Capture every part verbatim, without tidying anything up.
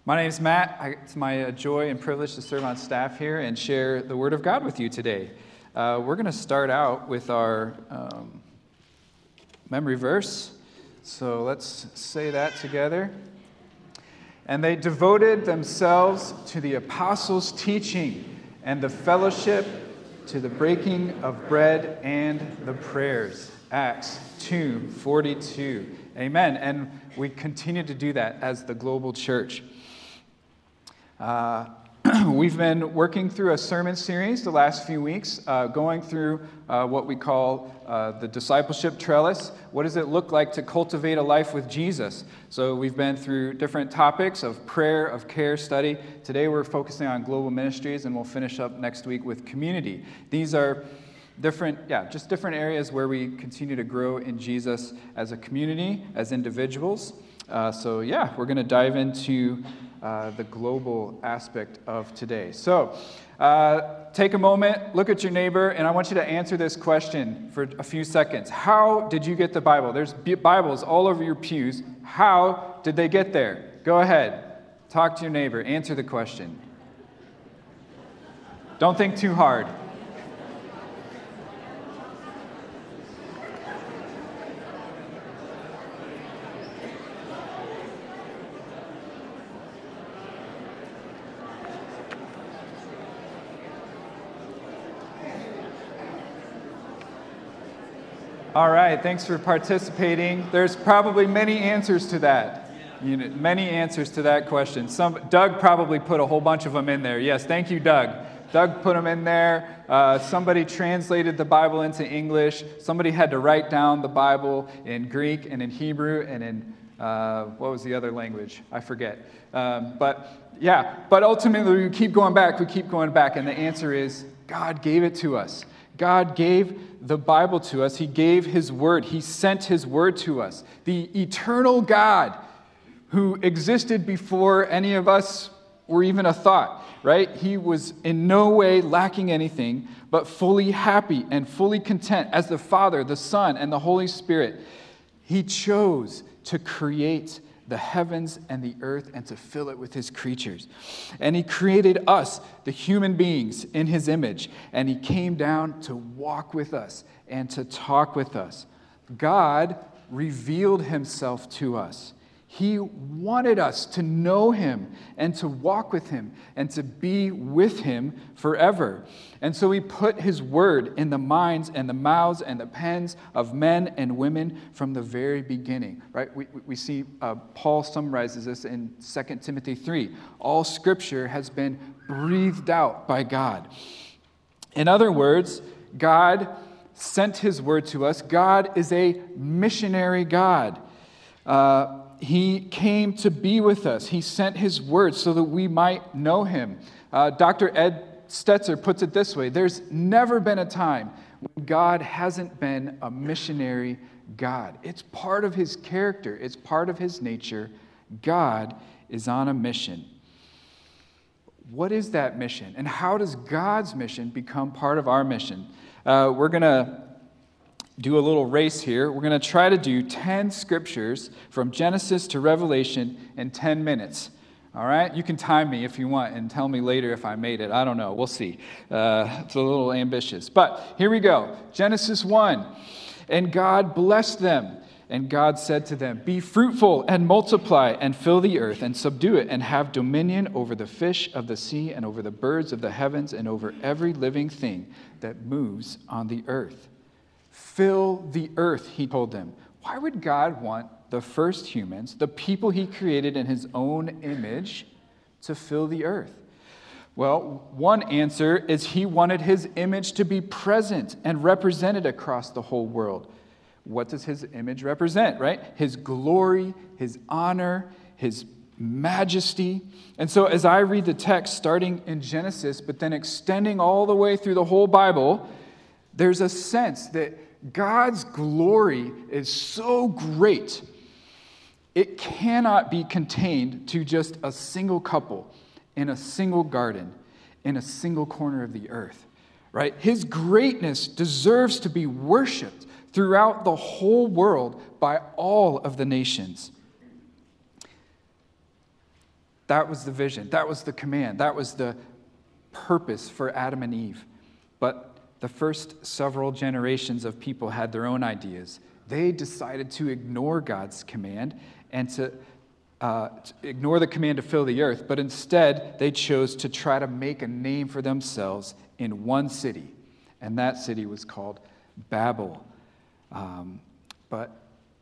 My name is Matt. I, it's my uh, joy and privilege to serve on staff here and share the Word of God with you today. Uh, we're going to start out with our um, memory verse. So let's say that together. And they devoted themselves to the apostles' teaching and the fellowship, to the breaking of bread and the prayers. Acts two forty-two. Amen. And we continue to do that as the global church. Uh, we've been working through a sermon series the last few weeks, uh, going through uh, what we call uh, the discipleship trellis. What does it look like to cultivate a life with Jesus? So we've been through different topics of prayer, of care, study. Today we're focusing on global ministries, and we'll finish up next week with community. These are different, yeah, just different areas where we continue to grow in Jesus as a community, as individuals. Uh, so yeah, we're going to dive into Uh, the global aspect of today. So, uh, take a moment, look at your neighbor, and I want you to answer this question for a few seconds. How did you get the Bible? There's Bibles all over your pews. How did they get there? Go ahead. Talk to your neighbor. Answer the question. Don't think too hard. All right, thanks for participating. There's probably many answers to that. You know, many answers to that question. Some Doug probably put a whole bunch of them in there. Yes, thank you, Doug. Doug put them in there. Uh, somebody translated the Bible into English. Somebody had to write down the Bible in Greek and in Hebrew and in, uh, what was the other language? I forget. Um, but yeah, but ultimately we keep going back, we keep going back, and the answer is God gave it to us. God gave the Bible to us. He gave His Word. He sent His Word to us. The eternal God who existed before any of us were even a thought, right? He was in no way lacking anything, but fully happy and fully content as the Father, the Son, and the Holy Spirit. He chose to create the heavens and the earth and to fill it with His creatures. And He created us, the human beings, in His image. And He came down to walk with us and to talk with us. God revealed Himself to us. He wanted us to know Him and to walk with Him and to be with Him forever. And so He put His Word in the minds and the mouths and the pens of men and women from the very beginning. Right? We, we see uh, Paul summarizes this in Second Timothy three. All Scripture has been breathed out by God. In other words, God sent His Word to us. God is a missionary God. Uh, He came to be with us. He sent His Word so that we might know Him. Uh, Doctor Ed Stetzer puts it this way: there's never been a time when God hasn't been a missionary God. It's part of His character. It's part of His nature. God is on a mission. What is that mission? And how does God's mission become part of our mission? Uh, we're going to do a little race here. We're going to try to do ten scriptures from Genesis to Revelation in ten minutes. All right? You can time me if you want and tell me later if I made it. I don't know. We'll see. Uh, it's a little ambitious. But here we go. Genesis one. And God blessed them. And God said to them, "Be fruitful and multiply and fill the earth and subdue it and have dominion over the fish of the sea and over the birds of the heavens and over every living thing that moves on the earth." Fill the earth, He told them. Why would God want the first humans, the people He created in His own image, to fill the earth? Well, one answer is He wanted His image to be present and represented across the whole world. What does His image represent, right? His glory, His honor, His majesty. And so as I read the text starting in Genesis, but then extending all the way through the whole Bible, there's a sense that God's glory is so great, it cannot be contained to just a single couple in a single garden in a single corner of the earth, right? His greatness deserves to be worshiped throughout the whole world by all of the nations. That was the vision. That was the command. That was the purpose for Adam and Eve. But the first several generations of people had their own ideas. They decided to ignore God's command and to, uh, to ignore the command to fill the earth, but instead they chose to try to make a name for themselves in one city, and that city was called Babel. Um, but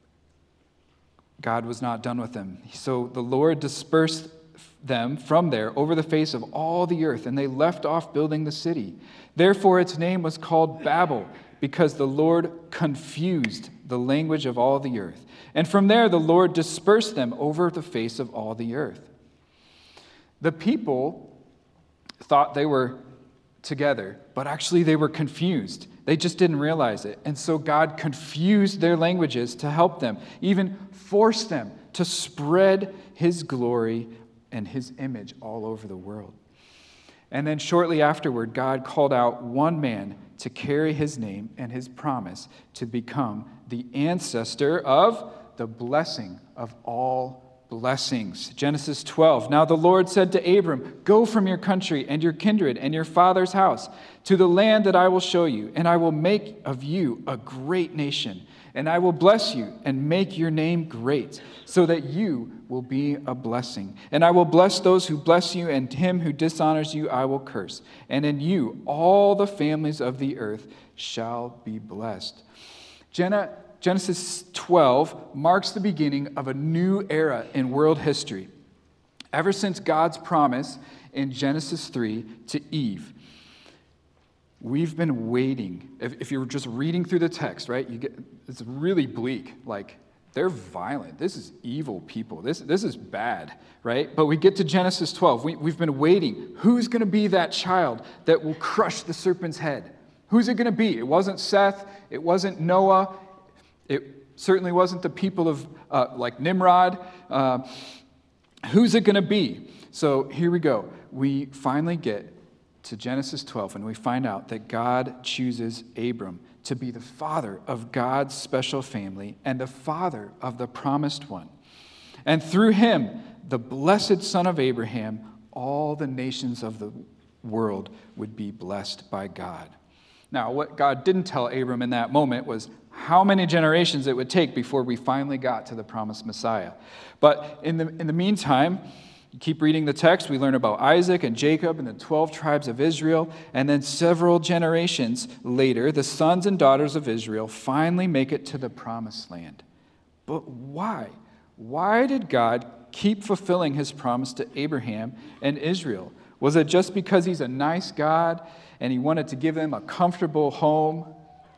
God was not done with them. So the Lord dispersed them from there over the face of all the earth, and they left off building the city. Therefore its name was called Babel, because the Lord confused the language of all the earth. And from there the Lord dispersed them over the face of all the earth. The people thought they were together, but actually they were confused. They just didn't realize it. And so God confused their languages to help them, even forced them to spread his glory and his image all over the world. And then shortly afterward, God called out one man to carry his name and his promise to become the ancestor of the blessing of all blessings. Genesis twelve. Now the Lord said to Abram, "Go from your country and your kindred and your father's house to the land that I will show you, and I will make of you a great nation, and I will bless you and make your name great, so that you will be a blessing. And I will bless those who bless you, and him who dishonors you I will curse. And in you all the families of the earth shall be blessed." Jenna Genesis twelve marks the beginning of a new era in world history. Ever since God's promise in Genesis three to Eve, we've been waiting. If, if you're just reading through the text, right, you get it's really bleak. Like, they're violent. This is evil people. This, this is bad, right? But we get to Genesis twelve. We, we've been waiting. Who's going to be that child that will crush the serpent's head? Who's it going to be? It wasn't Seth. It wasn't Noah. It certainly wasn't the people of, uh, like Nimrod. Uh, who's it going to be? So here we go. We finally get to Genesis twelve, and we find out that God chooses Abram to be the father of God's special family and the father of the promised one. And through him, the blessed son of Abraham, all the nations of the world would be blessed by God. Now, what God didn't tell Abram in that moment was how many generations it would take before we finally got to the promised Messiah. But in the in the meantime, you keep reading the text, we learn about Isaac and Jacob and the twelve tribes of Israel, and then several generations later, the sons and daughters of Israel finally make it to the promised land. But why? Why did God keep fulfilling his promise to Abraham and Israel? Was it just because he's a nice God and he wanted to give them a comfortable home?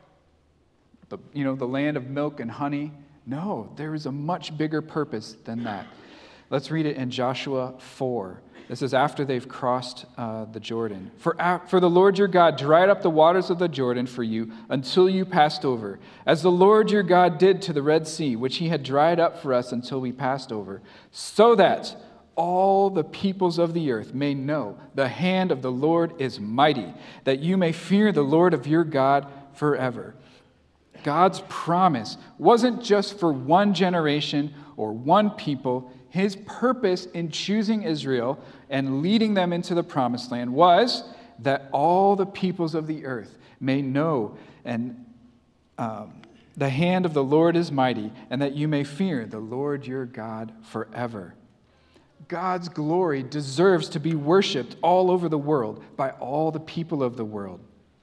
The, you know, the land of milk and honey? No, there is a much bigger purpose than that. Let's read it in Joshua four. This is after they've crossed uh, the Jordan. For, for the Lord your God dried up the waters of the Jordan for you until you passed over, as the Lord your God did to the Red Sea, which he had dried up for us until we passed over, so that all the peoples of the earth may know the hand of the Lord is mighty, that you may fear the Lord of your God forever. God's promise wasn't just for one generation or one people. His purpose in choosing Israel and leading them into the promised land was that all the peoples of the earth may know and um, the hand of the Lord is mighty, and that you may fear the Lord your God forever. God's glory deserves to be worshiped all over the world by all the people of the world.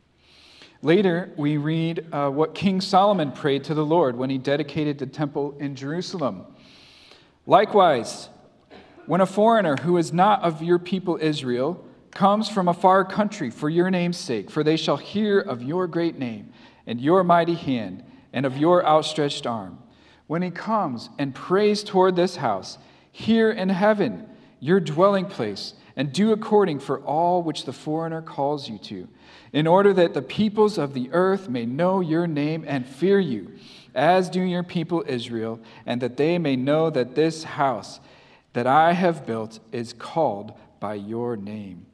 Later, we read uh, what King Solomon prayed to the Lord when he dedicated the temple in Jerusalem. Likewise, when a foreigner who is not of your people Israel comes from a far country for your name's sake, for they shall hear of your great name and your mighty hand and of your outstretched arm. When he comes and prays toward this house, hear in heaven your dwelling place, and do according for all which the foreigner calls you to, in order that the peoples of the earth may know your name and fear you, as do your people Israel, and that they may know that this house that I have built is called by your name.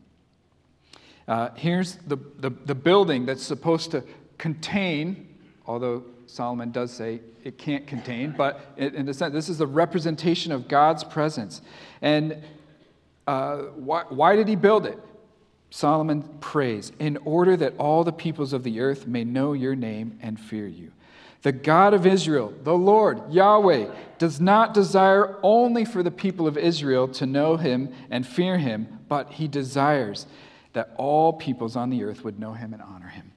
Uh, here's the, the, the building that's supposed to contain, although Solomon does say it can't contain, but in a sense, this is the representation of God's presence. And uh, why, why did he build it? Solomon prays, in order that all the peoples of the earth may know your name and fear you. The God of Israel, the Lord, Yahweh, does not desire only for the people of Israel to know him and fear him, but he desires that all peoples on the earth would know him and honor him.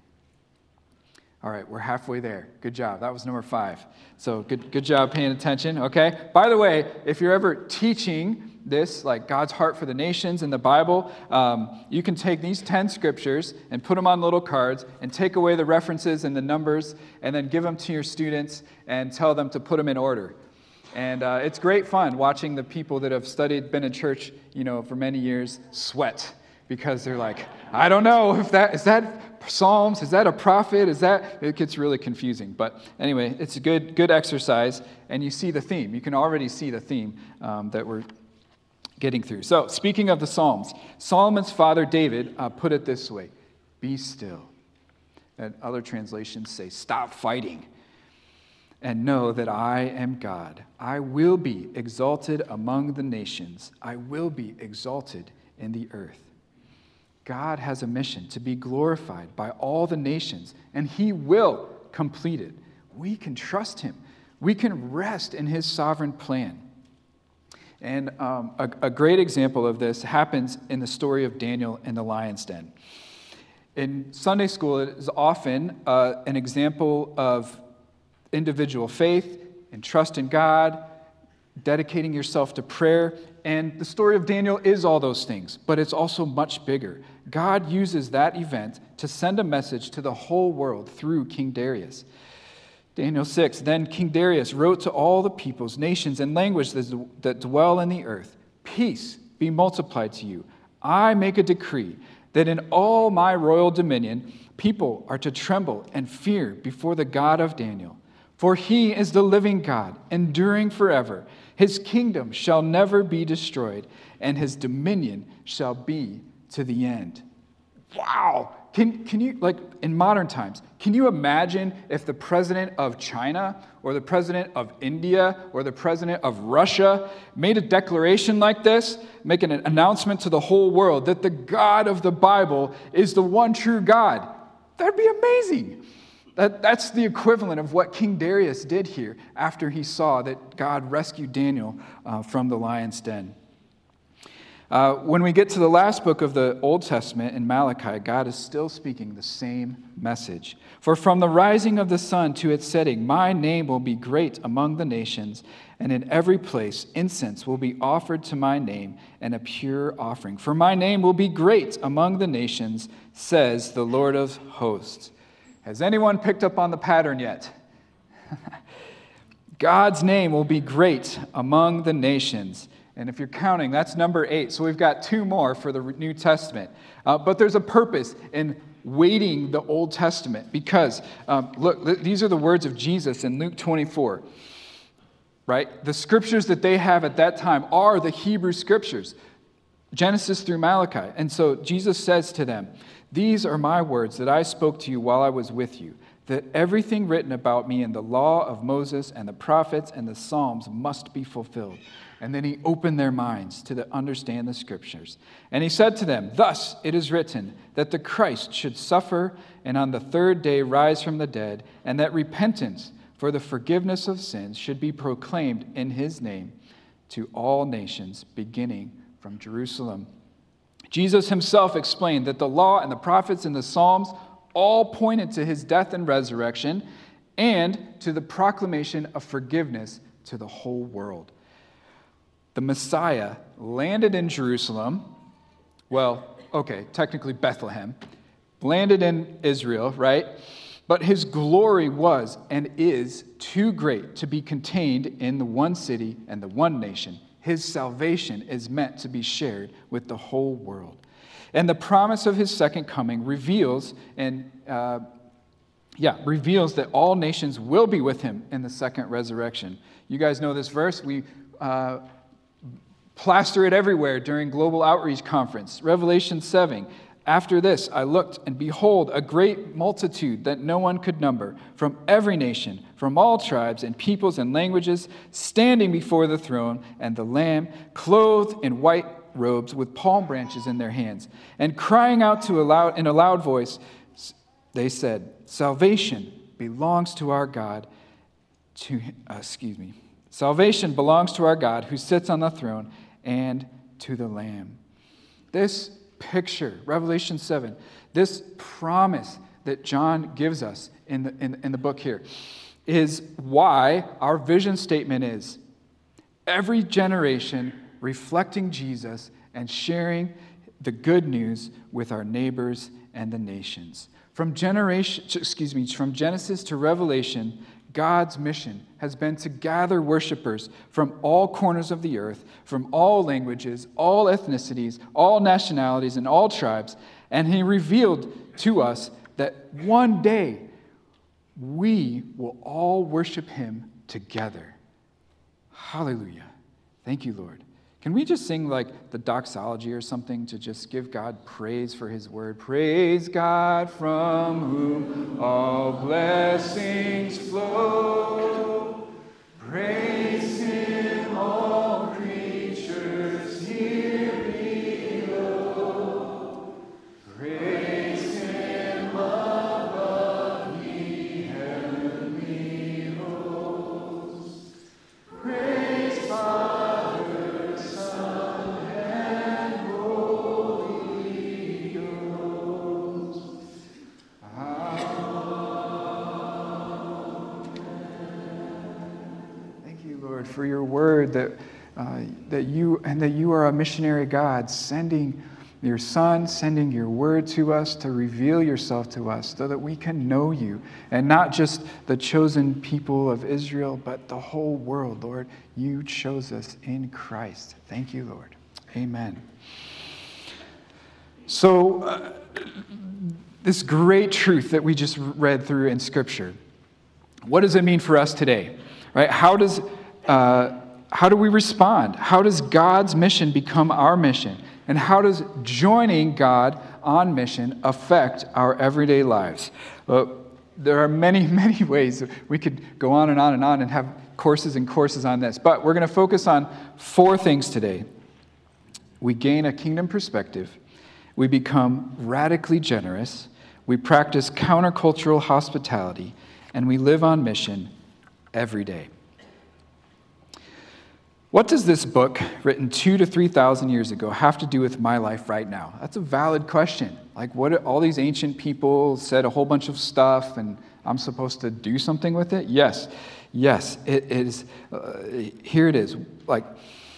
All right, we're halfway there. Good job. That was number five. So good, good job paying attention, okay? By the way, if you're ever teaching this, like God's heart for the nations in the Bible, um, you can take these ten scriptures and put them on little cards and take away the references and the numbers and then give them to your students and tell them to put them in order. And uh, it's great fun watching the people that have studied, been in church, you know, for many years, sweat because they're like, I don't know if that, is that Psalms? Is that a prophet? Is that, it gets really confusing. But anyway, it's a good, good exercise and you see the theme. You can already see the theme um, that we're getting through. So, speaking of the Psalms, Solomon's father David uh, put it this way, be still. And other translations say, stop fighting and know that I am God. I will be exalted among the nations. I will be exalted in the earth. God has a mission to be glorified by all the nations, and he will complete it. We can trust him. We can rest in his sovereign plan. And um, a, a great example of this happens in the story of Daniel in the lion's den. In Sunday school, it is often uh, an example of individual faith and trust in God, dedicating yourself to prayer. And the story of Daniel is all those things, but it's also much bigger. God uses that event to send a message to the whole world through King Darius. Daniel six, then King Darius wrote to all the peoples, nations, and languages that dwell in the earth, peace be multiplied to you. I make a decree that in all my royal dominion, people are to tremble and fear before the God of Daniel. For he is the living God, enduring forever. His kingdom shall never be destroyed, and his dominion shall be to the end. Wow! Can, can you, like in modern times, can you imagine if the president of China or the president of India or the president of Russia made a declaration like this, making an announcement to the whole world that the God of the Bible is the one true God? That'd be amazing. That, that's the equivalent of what King Darius did here after he saw that God rescued Daniel uh, from the lion's den. Uh, when we get to the last book of the Old Testament in Malachi, God is still speaking the same message. For from the rising of the sun to its setting, my name will be great among the nations, and in every place incense will be offered to my name and a pure offering. For my name will be great among the nations, says the Lord of hosts. Has anyone picked up on the pattern yet? God's name will be great among the nations. And if you're counting, that's number eight. So we've got two more for the New Testament. Uh, but there's a purpose in waiting the Old Testament because, um, look, these are the words of Jesus in Luke twenty-four, right? The scriptures that they have at that time are the Hebrew scriptures, Genesis through Malachi. And so Jesus says to them, these are my words that I spoke to you while I was with you, that everything written about me in the law of Moses and the prophets and the Psalms must be fulfilled. And then he opened their minds to the, understand the scriptures. And he said to them, thus it is written that the Christ should suffer and on the third day rise from the dead, and that repentance for the forgiveness of sins should be proclaimed in his name to all nations, beginning from Jerusalem. Jesus himself explained that the law and the prophets and the Psalms all pointed to his death and resurrection and to the proclamation of forgiveness to the whole world. The Messiah landed in Jerusalem, well, okay, technically Bethlehem, landed in Israel, right? But his glory was and is too great to be contained in the one city and the one nation. His salvation is meant to be shared with the whole world. And the promise of his second coming reveals and uh, yeah, reveals that all nations will be with him in the second resurrection. You guys know this verse. We uh, plaster it everywhere during Global Outreach Conference. Revelation seven. After this, I looked, and behold, a great multitude that no one could number, from every nation, from all tribes and peoples and languages, standing before the throne and the Lamb, clothed in white robes with palm branches in their hands. And crying out to a loud, in a loud voice, they said, "Salvation belongs to our God, to, uh, excuse me, salvation belongs to our God who sits on the throne and to the Lamb." This picture, Revelation seven, this promise that John gives us in the, in, in the book here is why our vision statement is every generation reflecting Jesus and sharing the good news with our neighbors and the nations. From generation, excuse me, from Genesis to Revelation, God's mission has been to gather worshipers from all corners of the earth, from all languages, all ethnicities, all nationalities, and all tribes. And he revealed to us that one day we will all worship him together. Hallelujah. Thank you, Lord. Can we just sing like the doxology or something to just give God praise for his word? Praise God from whom all blessings flow. Praise him, all creatures here below. Praise him above ye heavenly hosts. Praise Father, Son, and Holy Ghost. Amen. Thank you, Lord, for your word that uh, that you and that you are a missionary God, sending your Son, sending your word to us to reveal yourself to us so that we can know you, and not just the chosen people of Israel, but the whole world, Lord. You chose us in Christ. Thank you, Lord. Amen. So, uh, this great truth that we just read through in Scripture, what does it mean for us today? Right? How does uh, how do we respond? How does God's mission become our mission? And how does joining God on mission affect our everyday lives? Well, there are many, many ways. We could go on and on and on and have courses and courses on this. But we're going to focus on four things today. We gain a kingdom perspective. We become radically generous. We practice countercultural hospitality. And we live on mission every day. What does this book, written two to three thousand years ago, have to do with my life right now? That's a valid question. Like, what? All these ancient people said a whole bunch of stuff, and I'm supposed to do something with it? Yes, yes. It is. Uh, here it is. Like,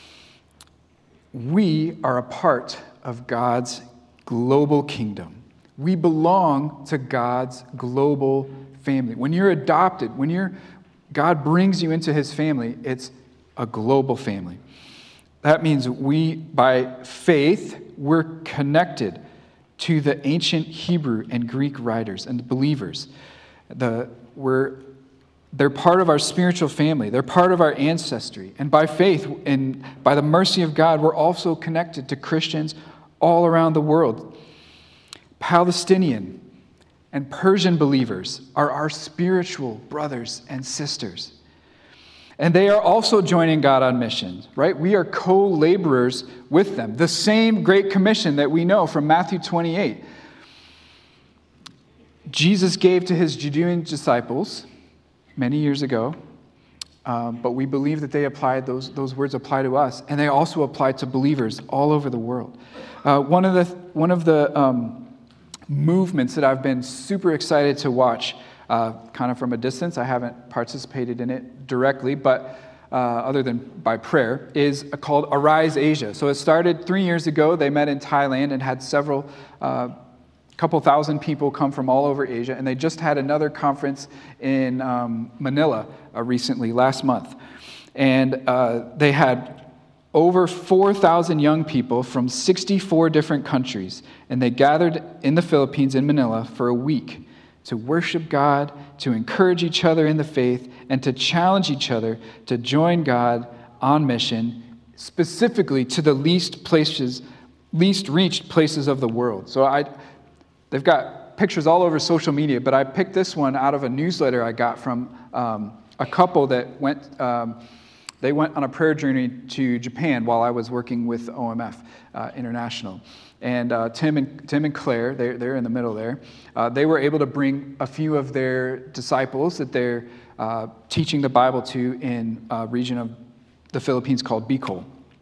we are a part of God's global kingdom. We belong to God's global family. When you're adopted, when you're God brings you into His family, it's a global family. That means we, by faith, we're connected to the ancient Hebrew and Greek writers and believers. The, we're, they're part of our spiritual family. They're part of our ancestry. And by faith and by the mercy of God, we're also connected to Christians all around the world. Palestinian and Persian believers are our spiritual brothers and sisters. And they are also joining God on mission, right? We are co-laborers with them. The same Great Commission that we know from Matthew twenty-eight. Jesus gave to his Judean disciples many years ago, um, but we believe that they applied, those, those words apply to us, and they also apply to believers all over the world. Uh, one of the, one of the um, movements that I've been super excited to watch, Uh, kind of from a distance, I haven't participated in it directly, but uh, other than by prayer, is called Arise Asia. So it started three years ago. They met in Thailand and had several, uh, couple thousand people come from all over Asia, and they just had another conference in um, Manila uh, recently, last month. And uh, they had over four thousand young people from sixty-four different countries, and they gathered in the Philippines, in Manila, for a week to worship God, to encourage each other in the faith, and to challenge each other to join God on mission, specifically to the least places, least reached places of the world. So I, they've got pictures all over social media, but I picked this one out of a newsletter I got from um, a couple that went um, They went on a prayer journey to Japan while I was working with O M F uh, International. And uh, Tim and Tim and Claire, they're, they're in the middle there, uh, they were able to bring a few of their disciples that they're uh, teaching the Bible to in a region of the Philippines called Bicol.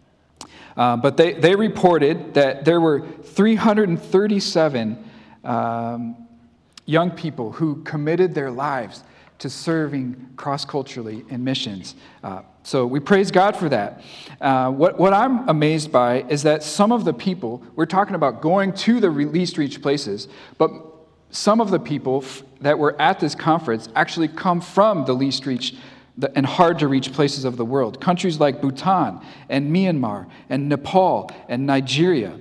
Uh, but they, they reported that there were three hundred thirty-seven um, young people who committed their lives to serving cross-culturally in missions. Uh, so we praise God for that. Uh, what, what I'm amazed by is that some of the people, we're talking about going to the least reached places, but some of the people f- that were at this conference actually come from the least reached and hard to reach places of the world. Countries like Bhutan and Myanmar and Nepal and Nigeria.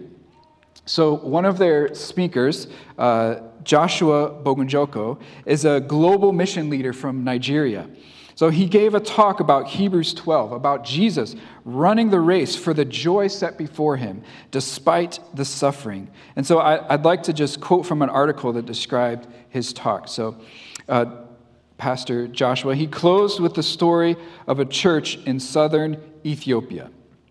So one of their speakers, uh, Joshua Bogunjoko, is a global mission leader from Nigeria. So he gave a talk about Hebrews twelve, about Jesus running the race for the joy set before him, despite the suffering. And so I, I'd like to just quote from an article that described his talk. So uh, Pastor Joshua, he closed with the story of a church in southern Ethiopia.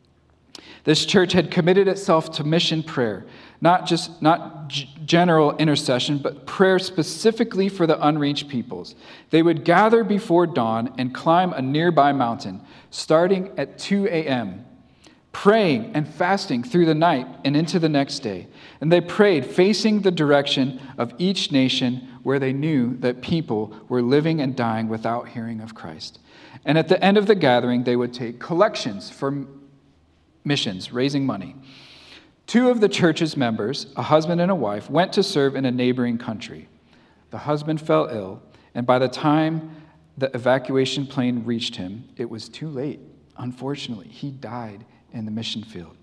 This church had committed itself to mission prayer, not just not g- general intercession, but prayer specifically for the unreached peoples. They would gather before dawn and climb a nearby mountain, starting at two a.m., praying and fasting through the night and into the next day. And they prayed facing the direction of each nation where they knew that people were living and dying without hearing of Christ. And at the end of the gathering, they would take collections for missions, raising money. Two of the church's members, a husband and a wife, went to serve in a neighboring country. The husband fell ill, and by the time the evacuation plane reached him, it was too late. Unfortunately, he died in the mission field.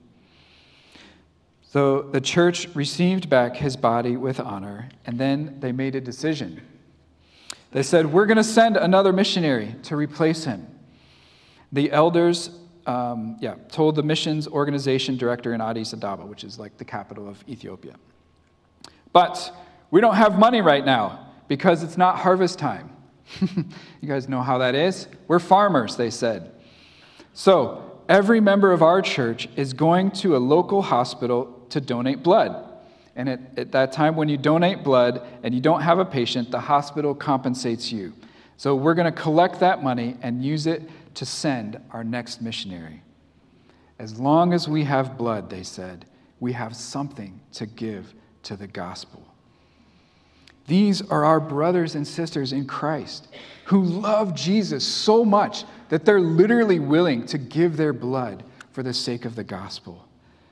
So the church received back his body with honor, and then they made a decision. They said, we're going to send another missionary to replace him. The elders Um, yeah, told the missions organization director in Addis Ababa, which is like the capital of Ethiopia. But we don't have money right now because it's not harvest time. You guys know how that is? We're farmers, they said. So every member of our church is going to a local hospital to donate blood. And at, at that time, when you donate blood and you don't have a patient, the hospital compensates you. So we're going to collect that money and use it to send our next missionary. As long as we have blood, they said, we have something to give to the gospel. These are our brothers and sisters in Christ who love Jesus so much that they're literally willing to give their blood for the sake of the gospel.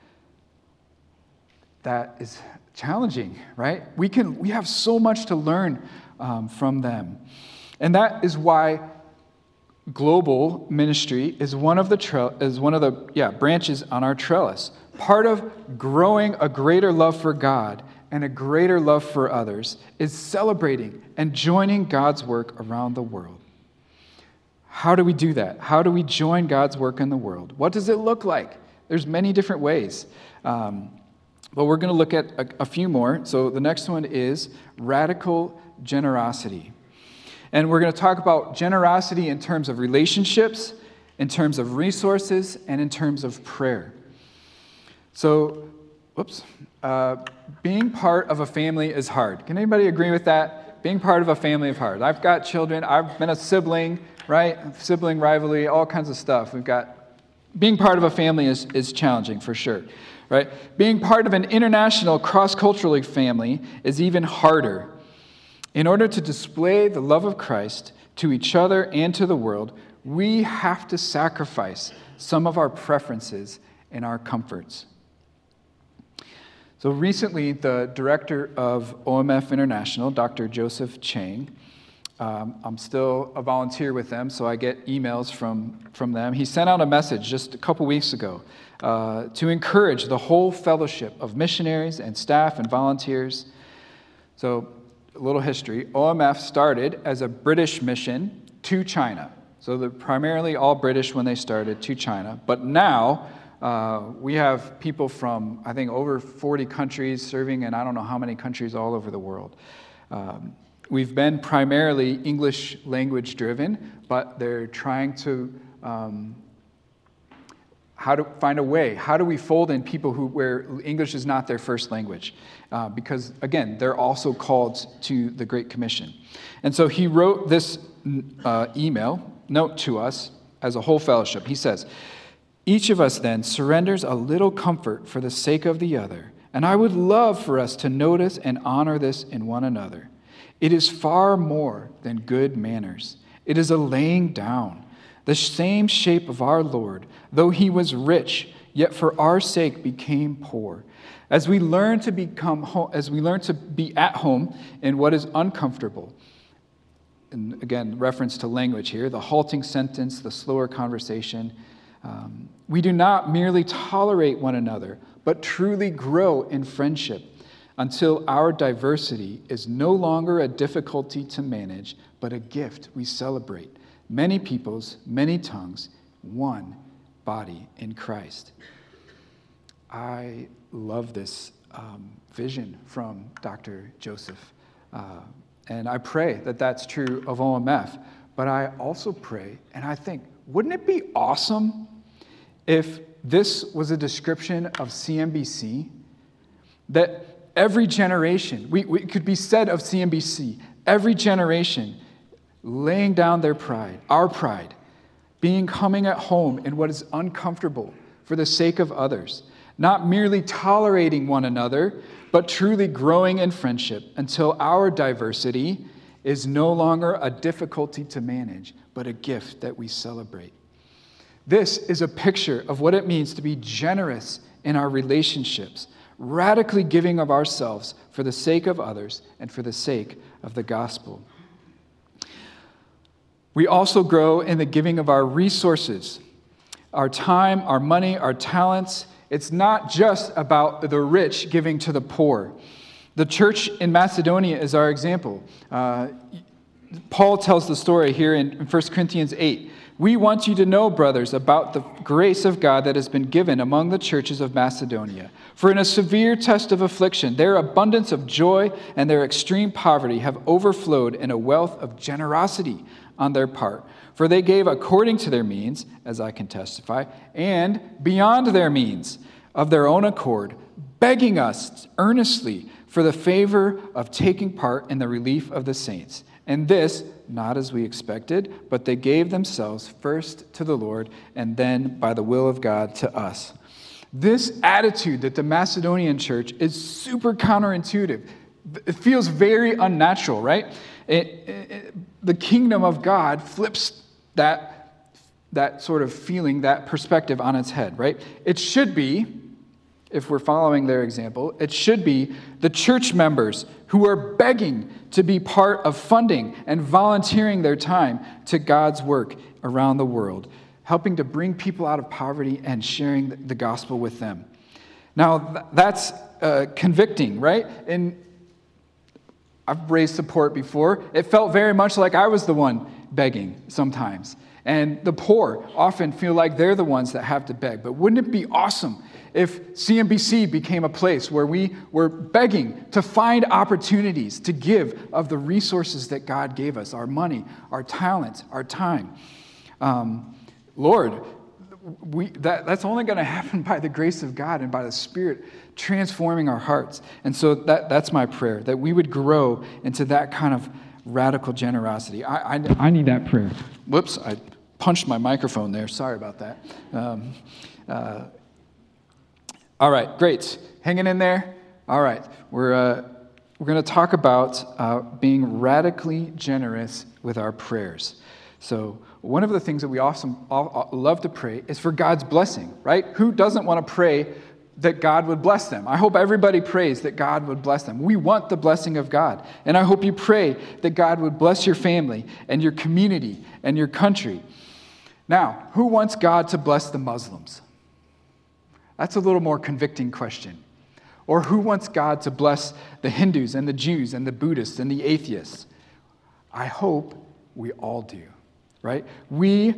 That is challenging, right? We can we have so much to learn um, from them. And that is why global ministry is one of the tre- is one of the yeah branches on our trellis. Part of growing a greater love for God and a greater love for others is celebrating and joining God's work around the world. How do we do that? How do we join God's work in the world? What does it look like? There's many different ways. Um, but we're going to look at a, a few more. So the next one is radical generosity. And we're going to talk about generosity in terms of relationships, in terms of resources, and in terms of prayer. So, whoops, uh, being part of a family is hard. Can anybody agree with that? Being part of a family is hard. I've got children. I've been a sibling, right? Sibling rivalry, all kinds of stuff. We've got, being part of a family is, is challenging for sure, right? Being part of an international cross-cultural family is even harder. In order to display the love of Christ to each other and to the world, we have to sacrifice some of our preferences and our comforts. So recently, the director of O M F International, Doctor Joseph Chang, um, I'm still a volunteer with them, so I get emails from, from them. He sent out a message just a couple weeks ago uh, to encourage the whole fellowship of missionaries and staff and volunteers. So, a little history. O M F started as a British mission to China. So they're primarily all British when they started to China. But now uh, we have people from, I think, over forty countries serving in I don't know how many countries all over the world. Um, we've been primarily English language driven, but they're trying to um, how to find a way. How do we fold in people who where English is not their first language? Uh, because, again, they're also called to the Great Commission. And so he wrote this uh, email, note to us as a whole fellowship. He says, each of us then surrenders a little comfort for the sake of the other, and I would love for us to notice and honor this in one another. It is far more than good manners. It is a laying down, the same shape of our Lord, though he was rich, yet for our sake became poor. As we learn to become, home, as we learn to be at home in what is uncomfortable, and again, reference to language here, the halting sentence, the slower conversation, um, we do not merely tolerate one another, but truly grow in friendship until our diversity is no longer a difficulty to manage, but a gift we celebrate. Many peoples, many tongues, one body in Christ. I love this um, vision from Doctor Joseph. Uh, and I pray that that's true of O M F. But I also pray, and I think, wouldn't it be awesome if this was a description of C M B C? That every generation, we, we it could be said of C M B C, every generation laying down their pride, our pride, being coming at home in what is uncomfortable for the sake of others, not merely tolerating one another, but truly growing in friendship until our diversity is no longer a difficulty to manage, but a gift that we celebrate. This is a picture of what it means to be generous in our relationships, radically giving of ourselves for the sake of others and for the sake of the gospel. We also grow in the giving of our resources, our time, our money, our talents. It's not just about the rich giving to the poor. The church in Macedonia is our example. Uh, Paul tells the story here in First Corinthians eight. We want you to know, brothers, about the grace of God that has been given among the churches of Macedonia. For in a severe test of affliction, their abundance of joy and their extreme poverty have overflowed in a wealth of generosity on their part. For they gave according to their means, as I can testify, and beyond their means, of their own accord, begging us earnestly for the favor of taking part in the relief of the saints. And this, not as we expected, but they gave themselves first to the Lord, and then, by the will of God, to us. This attitude that the Macedonian church is super counterintuitive. It feels very unnatural, right? It, it, the kingdom of God flips that, that sort of feeling, that perspective on its head, right? It should be, if we're following their example, it should be the church members who are begging to be part of funding and volunteering their time to God's work around the world, helping to bring people out of poverty and sharing the gospel with them. Now, that's uh, convicting, right? And I've raised support before. It felt very much like I was the one begging sometimes. And the poor often feel like they're the ones that have to beg. But wouldn't it be awesome if C M B C became a place where we were begging to find opportunities to give of the resources that God gave us, our money, our talent, our time? Um, Lord, we, that, that's only going to happen by the grace of God and by the Spirit transforming our hearts. And so that, that's my prayer, that we would grow into that kind of radical generosity. I, I, I need that prayer. Whoops, I punched my microphone there. Sorry about that. Um, uh, all right, great. Hanging in there? All right, we're, uh, we're going to talk about uh, being radically generous with our prayers. So one of the things that we often love to pray is for God's blessing, right? Who doesn't want to pray that God would bless them? I hope everybody prays that God would bless them. We want the blessing of God. And I hope you pray that God would bless your family and your community and your country. Now, who wants God to bless the Muslims? That's a little more convicting question. Or who wants God to bless the Hindus and the Jews and the Buddhists and the atheists? I hope we all do, right? We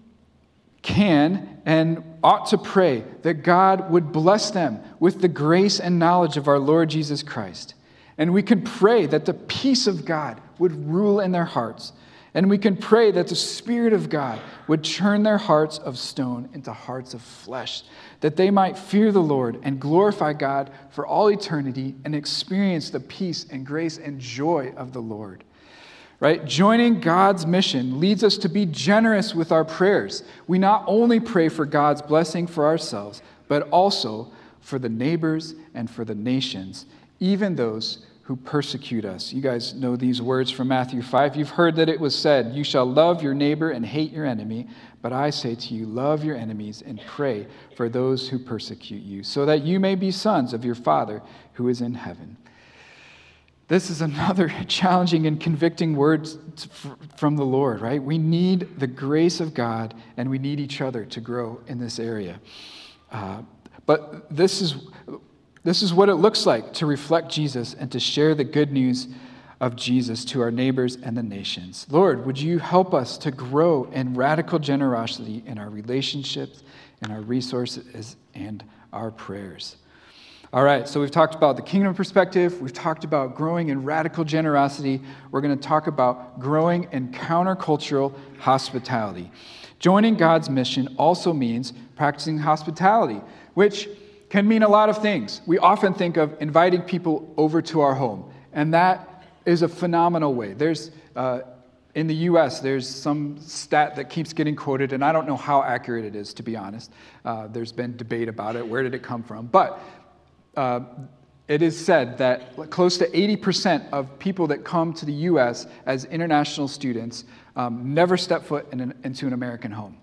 can and ought to pray that God would bless them with the grace and knowledge of our Lord Jesus Christ. And we can pray that the peace of God would rule in their hearts And we can pray that the Spirit of God would turn their hearts of stone into hearts of flesh, that they might fear the Lord and glorify God for all eternity and experience the peace and grace and joy of the Lord. Right? Joining God's mission leads us to be generous with our prayers. We not only pray for God's blessing for ourselves, but also for the neighbors and for the nations, even those who persecute us. You guys know these words from Matthew five. You've heard that it was said, you shall love your neighbor and hate your enemy. But I say to you, love your enemies and pray for those who persecute you, so that you may be sons of your Father who is in heaven. This is another challenging and convicting word from the Lord, right? We need the grace of God, and we need each other to grow in this area. Uh, but this is... This is what it looks like to reflect Jesus and to share the good news of Jesus to our neighbors and the nations. Lord, would you help us to grow in radical generosity in our relationships, in our resources, and our prayers? All right, so we've talked about the kingdom perspective. We've talked about growing in radical generosity. We're going to talk about growing in countercultural hospitality. Joining God's mission also means practicing hospitality, which can mean a lot of things. We often think of inviting people over to our home, and that is a phenomenal way. There's, uh, in the U S, there's some stat that keeps getting quoted, and I don't know how accurate it is, to be honest. Uh, there's been debate about it. Where did it come from? But uh, it is said that close to eighty percent of people that come to the U S as international students um, never step foot in an, into an American home.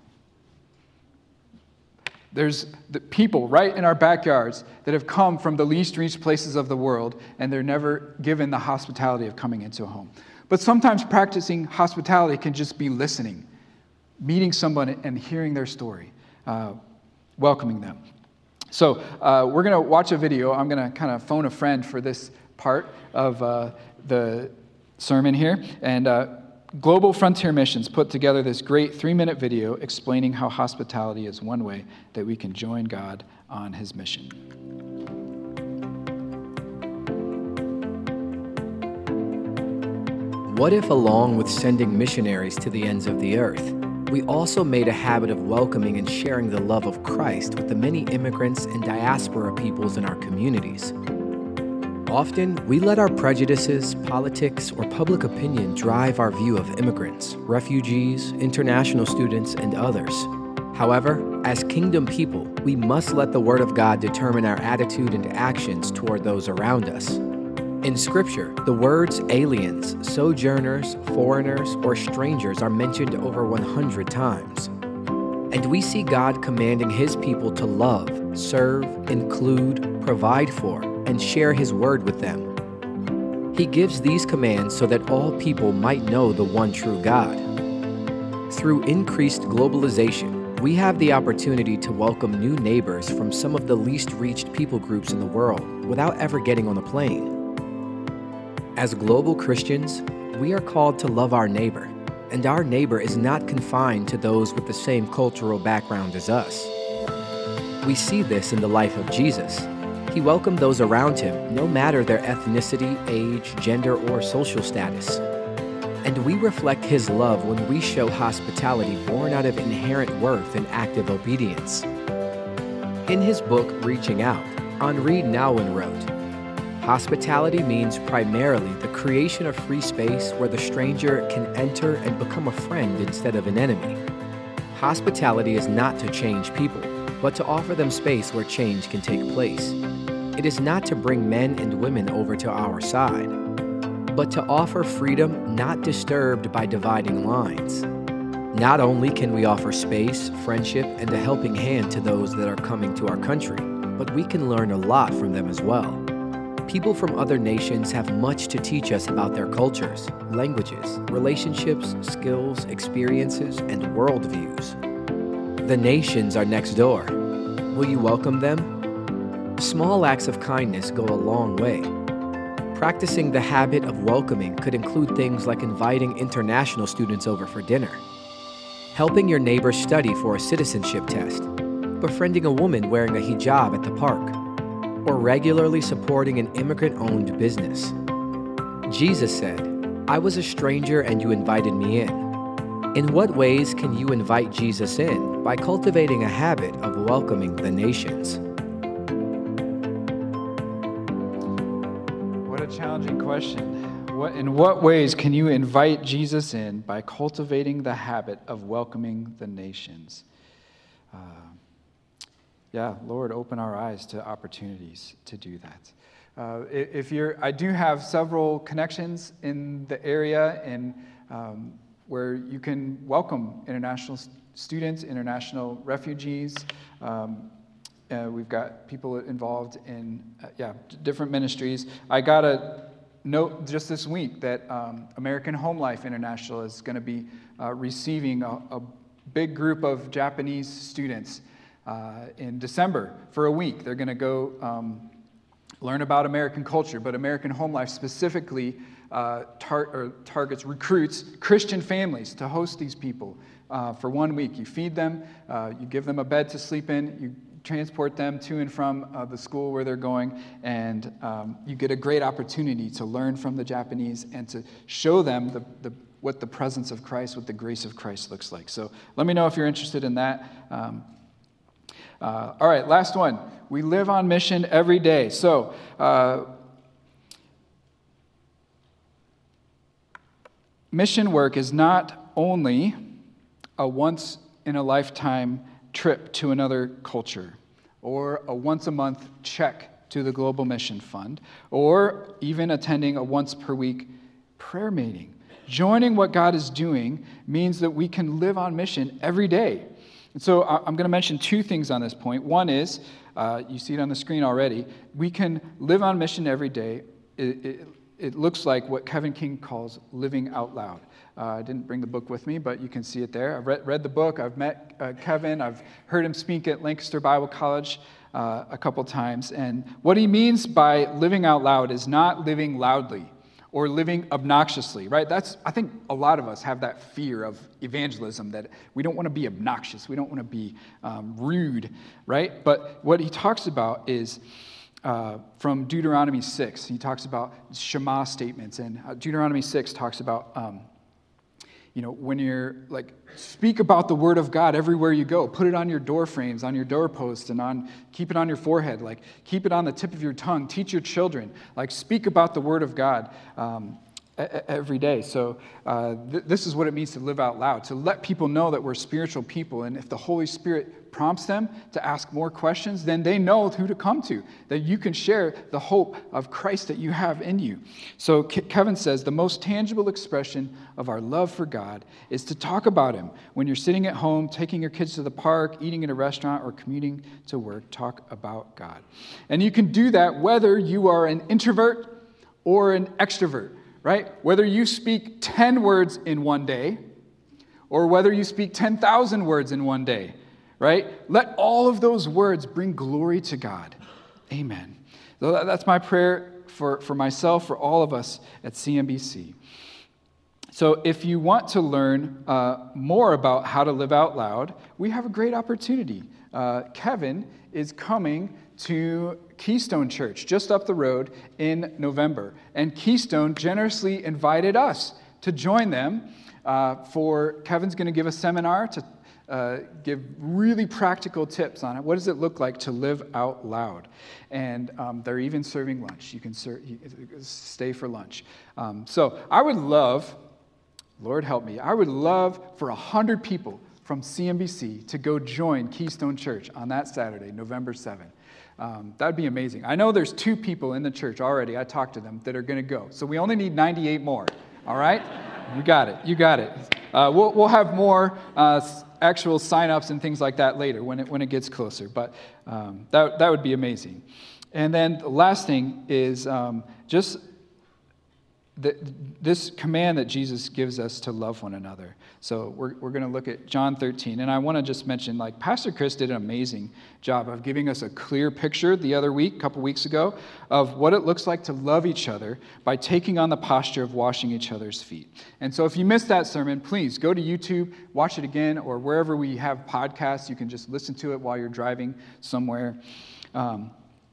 There's the people right in our backyards that have come from the least reached places of the world, and they're never given the hospitality of coming into a home. But sometimes practicing hospitality can just be listening, meeting someone and hearing their story, uh, welcoming them. So uh, we're going to watch a video. I'm going to kind of phone a friend for this part of uh, the sermon here. And uh, Global Frontier Missions put together this great three-minute video explaining how hospitality is one way that we can join God on his mission. What if, along with sending missionaries to the ends of the earth, we also made a habit of welcoming and sharing the love of Christ with the many immigrants and diaspora peoples in our communities? Often, we let our prejudices, politics, or public opinion drive our view of immigrants, refugees, international students, and others. However, as kingdom people, we must let the Word of God determine our attitude and actions toward those around us. In Scripture, the words aliens, sojourners, foreigners, or strangers are mentioned over one hundred times. And we see God commanding his people to love, serve, include, provide for, and share his word with them. He gives these commands so that all people might know the one true God. Through increased globalization, we have the opportunity to welcome new neighbors from some of the least reached people groups in the world without ever getting on a plane. As global Christians, we are called to love our neighbor, and our neighbor is not confined to those with the same cultural background as us. We see this in the life of Jesus. He welcomed those around him, no matter their ethnicity, age, gender, or social status. And we reflect his love when we show hospitality born out of inherent worth and active obedience. In his book, Reaching Out, Henri Nouwen wrote, "Hospitality means primarily the creation of free space where the stranger can enter and become a friend instead of an enemy. Hospitality is not to change people, but to offer them space where change can take place. It is not to bring men and women over to our side, but to offer freedom not disturbed by dividing lines. Not only can we offer space, friendship, and a helping hand to those that are coming to our country, but we can learn a lot from them as well. People from other nations have much to teach us about their cultures, languages, relationships, skills, experiences, and worldviews. The nations are next door. Will you welcome them? Small acts of kindness go a long way. Practicing the habit of welcoming could include things like inviting international students over for dinner, helping your neighbor study for a citizenship test, befriending a woman wearing a hijab at the park, or regularly supporting an immigrant-owned business. Jesus said, I was a stranger and you invited me in. In what ways can you invite Jesus in? By cultivating a habit of welcoming the nations. What a challenging question. What, in what ways can you invite Jesus in? By cultivating the habit of welcoming the nations. Uh, yeah, Lord, open our eyes to opportunities to do that. Uh, if you're, I do have several connections in the area and um, where you can welcome international students, international refugees. Um, uh, we've got people involved in, uh, yeah, different ministries. I got a note just this week that um, American Home Life International is going to be uh, receiving a, a big group of Japanese students uh, in December for a week. They're going to go um, learn about American culture, but American Home Life specifically Uh, tar- or targets, recruits Christian families to host these people uh, for one week. You feed them, uh, you give them a bed to sleep in, you transport them to and from uh, the school where they're going, and um, you get a great opportunity to learn from the Japanese and to show them the, the, what the presence of Christ, what the grace of Christ looks like. So let me know if you're interested in that. Um, uh, all right, last one. We live on mission every day. So, uh, mission work is not only a once-in-a-lifetime trip to another culture, or a once-a-month check to the Global Mission Fund, or even attending a once-per-week prayer meeting. Joining what God is doing means that we can live on mission every day. And so I'm going to mention two things on this point. One is, uh, you see it on the screen already, we can live on mission every day. It, it, It looks like what Kevin King calls living out loud. Uh, I didn't bring the book with me, but you can see it there. I've read, read the book. I've met uh, Kevin. I've heard him speak at Lancaster Bible College uh, a couple times. And what he means by living out loud is not living loudly or living obnoxiously, right? That's, I think a lot of us have that fear of evangelism, that we don't want to be obnoxious. We don't want to be um, rude, right? But what he talks about is Uh, from Deuteronomy six. He talks about Shema statements, and uh, Deuteronomy six talks about, um, you know, when you're, like, speak about the word of God everywhere you go. Put it on your door frames, on your doorposts, and on, keep it on your forehead. Like, keep it on the tip of your tongue. Teach your children. Like, speak about the word of God um, every day. So uh, th- this is what it means to live out loud, to let people know that we're spiritual people, and if the Holy Spirit prompts them to ask more questions, then they know who to come to, that you can share the hope of Christ that you have in you. So Ke- Kevin says the most tangible expression of our love for God is to talk about him. When you're sitting at home, taking your kids to the park, eating at a restaurant, or commuting to work, talk about God. And you can do that whether you are an introvert or an extrovert, right? Whether you speak ten words in one day or whether you speak ten thousand words in one day, right? Let all of those words bring glory to God. Amen. So that's my prayer for, for myself, for all of us at C M B C. So if you want to learn uh, more about how to live out loud, we have a great opportunity. Uh, Kevin is coming to Keystone Church, just up the road, in November. And Keystone generously invited us to join them uh, for, Kevin's going to give a seminar to Uh, give really practical tips on it. What does it look like to live out loud? And um, they're even serving lunch. You can ser- stay for lunch. Um, so I would love, Lord help me, I would love for one hundred people from C M B C to go join Keystone Church on that Saturday, November seventh. Um, that'd be amazing. I know there's two people in the church already, I talked to them, that are going to go. So we only need ninety-eight more, all right? You got it. You got it. Uh, we'll, we'll have more uh, actual sign-ups and things like that later when it when it gets closer. But um, that that would be amazing. And then the last thing is um, just the, this command that Jesus gives us to love one another. So we're we're going to look at John thirteen, and I want to just mention, like, Pastor Chris did an amazing job of giving us a clear picture the other week, a couple weeks ago, of what it looks like to love each other by taking on the posture of washing each other's feet. And so if you missed that sermon, please go to YouTube, watch it again, or wherever we have podcasts, you can just listen to it while you're driving somewhere. Um,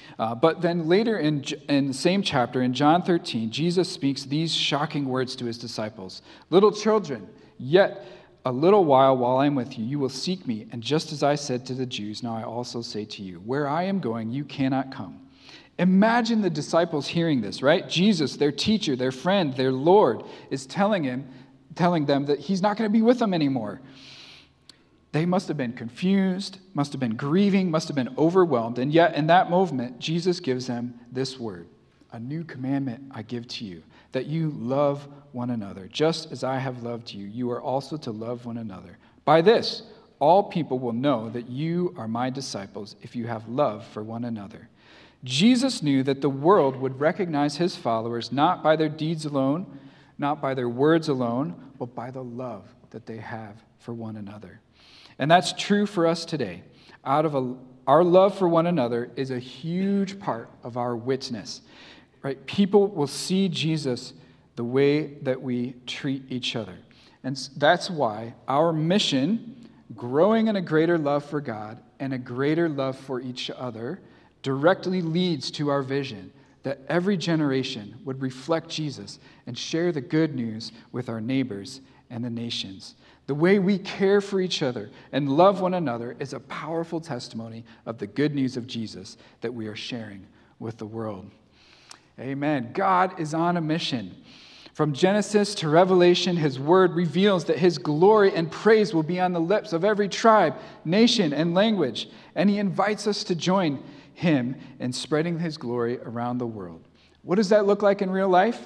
Uh, but then later in, in the same chapter, in John thirteen, Jesus speaks these shocking words to his disciples. Little children, yet a little while while I am with you, you will seek me. And just as I said to the Jews, now I also say to you, where I am going, you cannot come. Imagine the disciples hearing this, right? Jesus, their teacher, their friend, their Lord, is telling him, telling them that he's not going to be with them anymore. They must have been confused, must have been grieving, must have been overwhelmed. And yet in that moment, Jesus gives them this word, a new commandment I give to you, that you love one another. Just as I have loved you, you are also to love one another. By this, all people will know that you are my disciples if you have love for one another. Jesus knew that the world would recognize his followers not by their deeds alone, not by their words alone, but by the love that they have for one another. And that's true for us today. Out of a, our love for one another is a huge part of our witness. Right? People will see Jesus the way that we treat each other. And that's why our mission, growing in a greater love for God and a greater love for each other, directly leads to our vision that every generation would reflect Jesus and share the good news with our neighbors and the nations. The way we care for each other and love one another is a powerful testimony of the good news of Jesus that we are sharing with the world. Amen. God is on a mission. From Genesis to Revelation, his word reveals that his glory and praise will be on the lips of every tribe, nation, and language. And he invites us to join him in spreading his glory around the world. What does that look like in real life?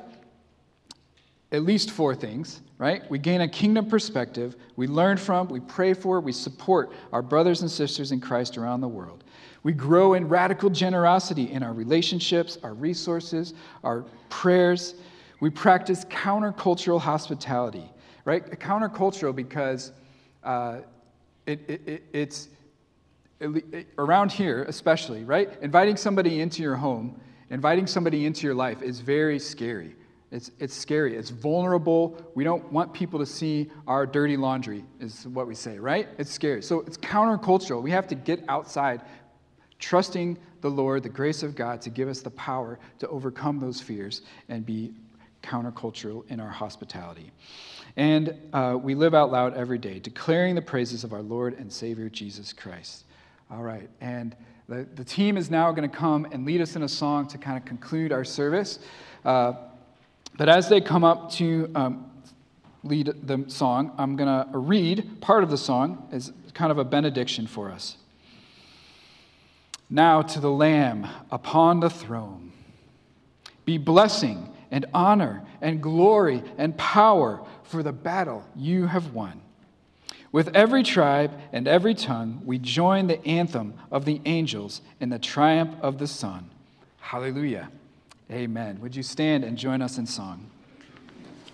At least four things, right? We gain a kingdom perspective, we learn from, we pray for, we support our brothers and sisters in Christ around the world. We grow in radical generosity in our relationships, our resources, our prayers. We practice countercultural hospitality, right? Countercultural because uh, it, it, it, it's it, it, around here especially, right? Inviting somebody into your home, inviting somebody into your life is very scary. It's it's scary. It's vulnerable. We don't want people to see our dirty laundry, is what we say, right? It's scary. So it's countercultural. We have to get outside, trusting the Lord, the grace of God, to give us the power to overcome those fears and be countercultural in our hospitality. And uh, we live out loud every day, declaring the praises of our Lord and Savior, Jesus Christ. All right. And the, the team is now going to come and lead us in a song to kind of conclude our service. Uh, But as they come up to um, lead the song, I'm going to read part of the song as kind of a benediction for us. Now to the Lamb upon the throne be blessing and honor and glory and power for the battle you have won. With every tribe and every tongue, we join the anthem of the angels in the triumph of the Son. Hallelujah. Amen. Would you stand and join us in song?